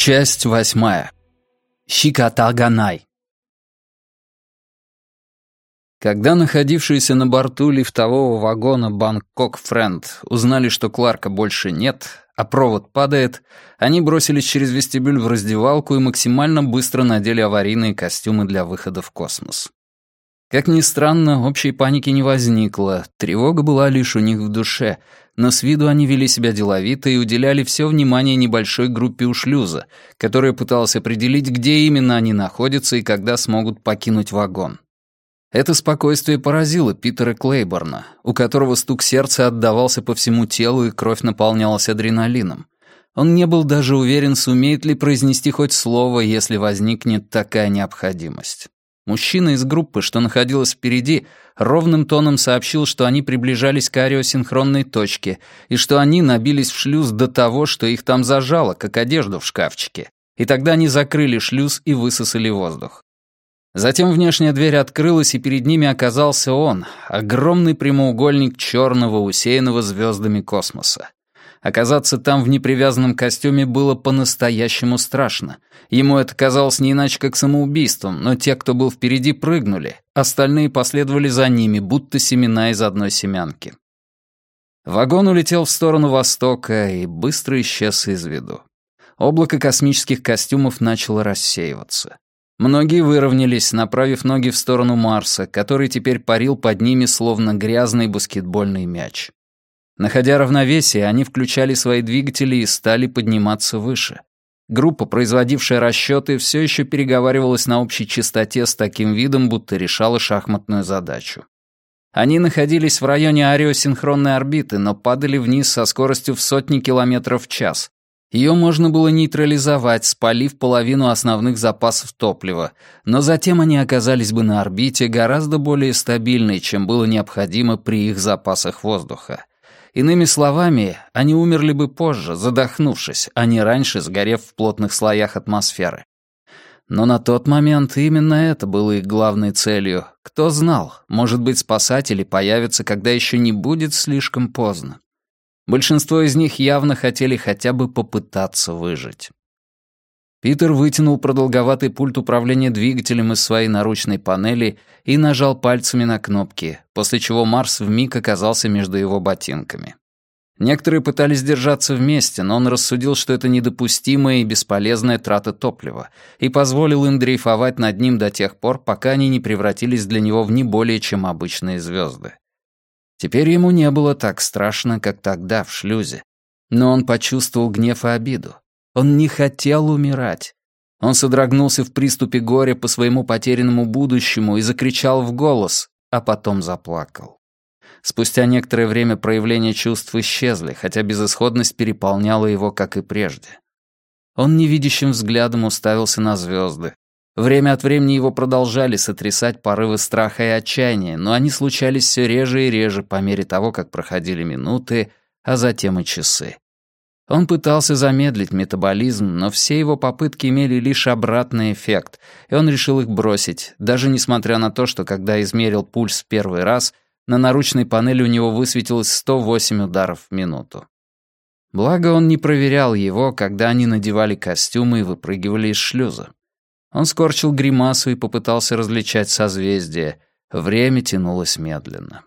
Часть 8. Щикатаганай. Когда находившиеся на борту лифтового вагона «Бангкок Френд» узнали, что Кларка больше нет, а провод падает, они бросились через вестибюль в раздевалку и максимально быстро надели аварийные костюмы для выхода в космос. Как ни странно, общей паники не возникло, тревога была лишь у них в душе, но с виду они вели себя деловито и уделяли все внимание небольшой группе у шлюза, которая пыталась определить, где именно они находятся и когда смогут покинуть вагон. Это спокойствие поразило Питера Клейборна, у которого стук сердца отдавался по всему телу и кровь наполнялась адреналином. Он не был даже уверен, сумеет ли произнести хоть слово, если возникнет такая необходимость. Мужчина из группы, что находилась впереди, ровным тоном сообщил, что они приближались к аэросинхронной точке и что они набились в шлюз до того, что их там зажало, как одежду в шкафчике. И тогда они закрыли шлюз и высосали воздух. Затем внешняя дверь открылась, и перед ними оказался он, огромный прямоугольник черного, усеянного звездами космоса. Оказаться там в непривязанном костюме было по-настоящему страшно. Ему это казалось не иначе как самоубийством, но те, кто был впереди, прыгнули, остальные последовали за ними, будто семена из одной семянки. Вагон улетел в сторону востока и быстро исчез из виду. Облако космических костюмов начало рассеиваться. Многие выровнялись, направив ноги в сторону Марса, который теперь парил под ними, словно грязный баскетбольный мяч. Находя равновесие, они включали свои двигатели и стали подниматься выше. Группа, производившая расчеты, все еще переговаривалась на общей частоте с таким видом, будто решала шахматную задачу. Они находились в районе аэросинхронной орбиты, но падали вниз со скоростью в сотни километров в час. Ее можно было нейтрализовать, спалив половину основных запасов топлива, но затем они оказались бы на орбите гораздо более стабильной, чем было необходимо при их запасах воздуха. Иными словами, они умерли бы позже, задохнувшись, а не раньше, сгорев в плотных слоях атмосферы. Но на тот момент именно это было их главной целью. Кто знал, может быть, спасатели появятся, когда еще не будет слишком поздно. Большинство из них явно хотели хотя бы попытаться выжить. Питер вытянул продолговатый пульт управления двигателем из своей наручной панели и нажал пальцами на кнопки, после чего Марс вмиг оказался между его ботинками. Некоторые пытались держаться вместе, но он рассудил, что это недопустимая и бесполезная трата топлива, и позволил им дрейфовать над ним до тех пор, пока они не превратились для него в не более чем обычные звезды. Теперь ему не было так страшно, как тогда в шлюзе, но он почувствовал гнев и обиду. Он не хотел умирать. Он содрогнулся в приступе горя по своему потерянному будущему и закричал в голос, а потом заплакал. Спустя некоторое время проявления чувств исчезли, хотя безысходность переполняла его, как и прежде. Он невидящим взглядом уставился на звезды. Время от времени его продолжали сотрясать порывы страха и отчаяния, но они случались все реже и реже по мере того, как проходили минуты, а затем и часы. Он пытался замедлить метаболизм, но все его попытки имели лишь обратный эффект, и он решил их бросить, даже несмотря на то, что когда измерил пульс в первый раз, на наручной панели у него высветилось 108 ударов в минуту. Благо он не проверял его, когда они надевали костюмы и выпрыгивали из шлюза. Он скорчил гримасу и попытался различать созвездия. Время тянулось медленно.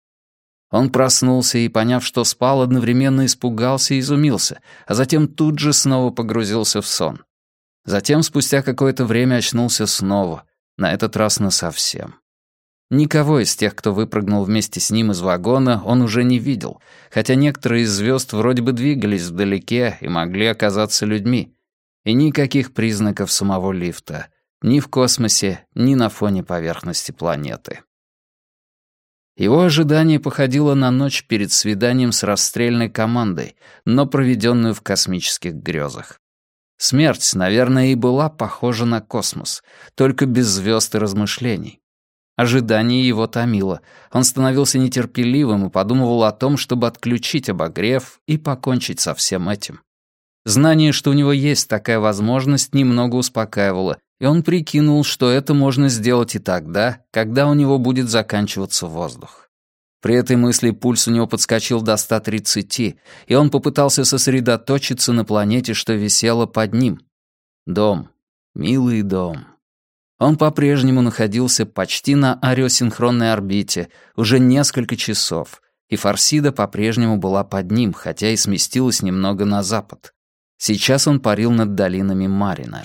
Он проснулся и, поняв, что спал, одновременно испугался и изумился, а затем тут же снова погрузился в сон. Затем, спустя какое-то время, очнулся снова, на этот раз насовсем. Никого из тех, кто выпрыгнул вместе с ним из вагона, он уже не видел, хотя некоторые из звезд вроде бы двигались вдалеке и могли оказаться людьми. И никаких признаков самого лифта, ни в космосе, ни на фоне поверхности планеты. Его ожидание походило на ночь перед свиданием с расстрельной командой, но проведенную в космических грезах. Смерть, наверное, и была похожа на космос, только без звезд и размышлений. Ожидание его томило. Он становился нетерпеливым и подумывал о том, чтобы отключить обогрев и покончить со всем этим. Знание, что у него есть такая возможность, немного успокаивало, и он прикинул, что это можно сделать и тогда, когда у него будет заканчиваться воздух. При этой мысли пульс у него подскочил до 130, и он попытался сосредоточиться на планете, что висела под ним. Дом. Милый дом. Он по-прежнему находился почти на ареосинхронной орбите уже несколько часов, и Фарсида по-прежнему была под ним, хотя и сместилась немного на запад. Сейчас он парил над долинами Маринер.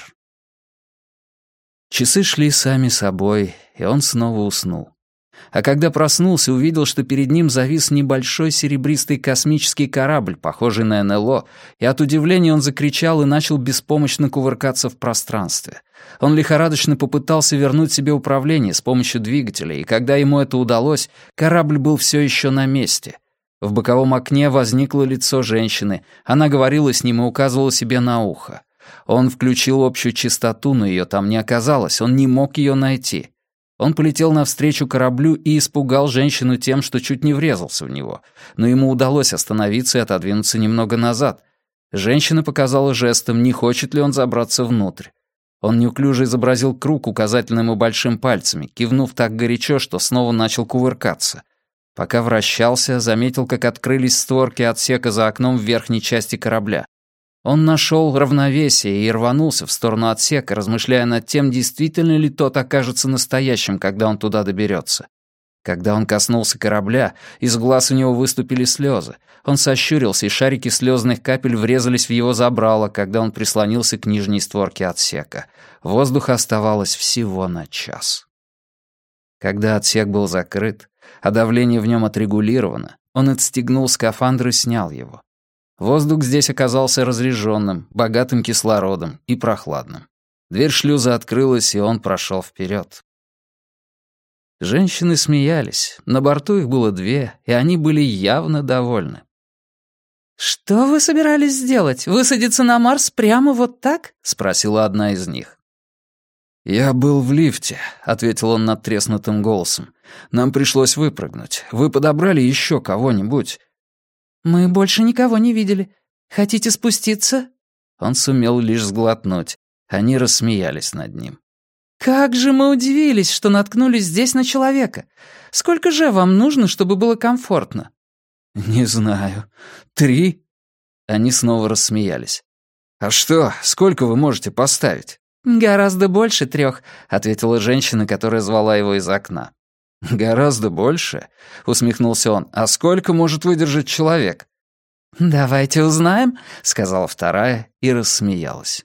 Часы шли сами собой, и он снова уснул. А когда проснулся, увидел, что перед ним завис небольшой серебристый космический корабль, похожий на НЛО, и от удивления он закричал и начал беспомощно кувыркаться в пространстве. Он лихорадочно попытался вернуть себе управление с помощью двигателя, и когда ему это удалось, корабль был все еще на месте. В боковом окне возникло лицо женщины, она говорила с ним и указывала себе на ухо. Он включил общую частоту, но ее там не оказалось, он не мог ее найти. Он полетел навстречу кораблю и испугал женщину тем, что чуть не врезался в него, но ему удалось остановиться и отодвинуться немного назад. Женщина показала жестом, не хочет ли он забраться внутрь. Он неуклюже изобразил круг указательным и большим пальцами, кивнув так горячо, что снова начал кувыркаться. Пока вращался, заметил, как открылись створки отсека за окном в верхней части корабля. Он нашел равновесие и рванулся в сторону отсека, размышляя над тем, действительно ли тот окажется настоящим, когда он туда доберется. Когда он коснулся корабля, из глаз у него выступили слезы. Он сощурился, и шарики слезных капель врезались в его забрало, когда он прислонился к нижней створке отсека. Воздуха оставалось всего на час. Когда отсек был закрыт, а давление в нем отрегулировано, он отстегнул скафандр и снял его. Воздух здесь оказался разреженным, богатым кислородом и прохладным. Дверь шлюза открылась, и он прошел вперед. Женщины смеялись. На борту их было 2, и они были явно довольны. «Что вы собирались сделать? Высадиться на Марс прямо вот так?» — спросила одна из них. «Я был в лифте», — ответил он надтреснутым голосом. «Нам пришлось выпрыгнуть. Вы подобрали еще кого-нибудь?» «Мы больше никого не видели. Хотите спуститься?» Он сумел лишь сглотнуть. Они рассмеялись над ним. «Как же мы удивились, что наткнулись здесь на человека. Сколько же вам нужно, чтобы было комфортно?» «Не знаю. 3?» Они снова рассмеялись. «А что, сколько вы можете поставить?» «Гораздо больше 3», — ответила женщина, которая звала его из окна. «Гораздо больше?» — усмехнулся он. «А сколько может выдержать человек?» «Давайте узнаем», — сказала вторая и рассмеялась.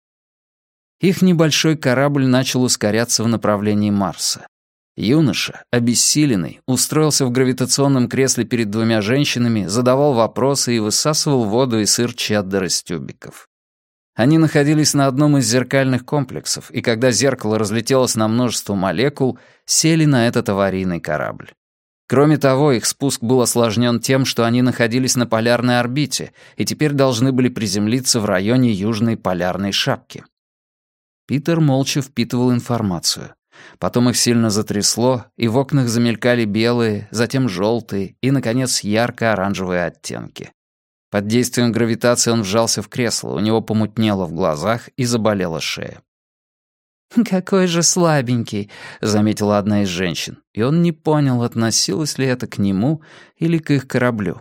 Их небольшой корабль начал ускоряться в направлении Марса. Юноша, обессиленный, устроился в гравитационном кресле перед 2 женщинами, задавал вопросы и высасывал воду из сыр чеддера из тюбиков. Они находились на одном из зеркальных комплексов, и когда зеркало разлетелось на множество молекул, сели на этот аварийный корабль. Кроме того, их спуск был осложнен тем, что они находились на полярной орбите и теперь должны были приземлиться в районе Южной полярной шапки. Питер молча впитывал информацию. Потом их сильно затрясло, и в окнах замелькали белые, затем желтые и, наконец, ярко-оранжевые оттенки. Под действием гравитации он вжался в кресло, у него помутнело в глазах и заболела шея. «Какой же слабенький», — заметила одна из женщин, и он не понял, относилось ли это к нему или к их кораблю.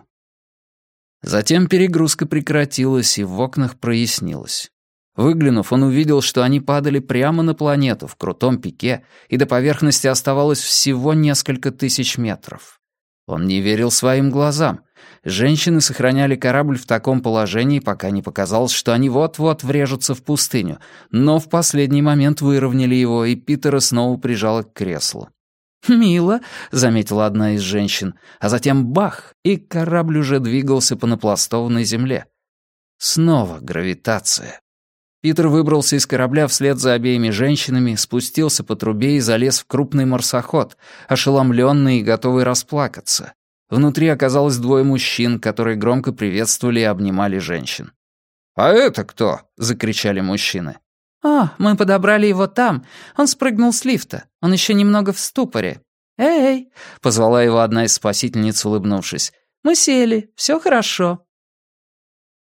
Затем перегрузка прекратилась, и в окнах прояснилось. Выглянув, он увидел, что они падали прямо на планету в крутом пике, и до поверхности оставалось всего несколько тысяч метров. Он не верил своим глазам. Женщины сохраняли корабль в таком положении, пока не показалось, что они вот-вот врежутся в пустыню, но в последний момент выровняли его, и Питера снова прижало к креслу. «Мило», — заметила одна из женщин, а затем бах, и корабль уже двигался по напластованной земле. Снова гравитация. Питер выбрался из корабля вслед за обеими женщинами, спустился по трубе и залез в крупный марсоход, ошеломленный и готовый расплакаться. Внутри оказалось 2 мужчин, которые громко приветствовали и обнимали женщин. «А это кто?» — закричали мужчины. «О, мы подобрали его там. Он спрыгнул с лифта. Он еще немного в ступоре. Эй!» — позвала его одна из спасительниц, улыбнувшись. «Мы сели. Все хорошо».